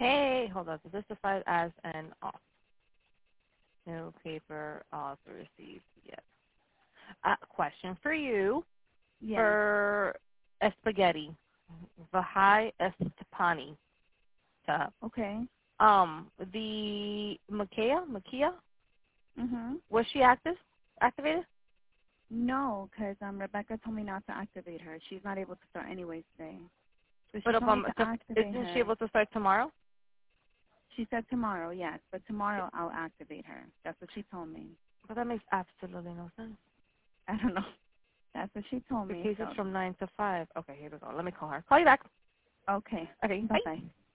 Hey, hold on. So this defined as an off. No paper off received yet. Question for you. Yes. For spaghetti, Vahai Estepani. Okay. The Makia, Mhm. was she activated? No, because Rebecca told me not to activate her. She's not able to start anyways today. So she But told me to activate isn't she her. able to start tomorrow? She said tomorrow, yes, but tomorrow I'll activate her. That's what she told me. But that makes absolutely no sense. I don't know. That's what she told The me. case is So from 9 to 5. Okay, here we go. Let me call her. Call you back. okay. Okay, Bye bye. bye.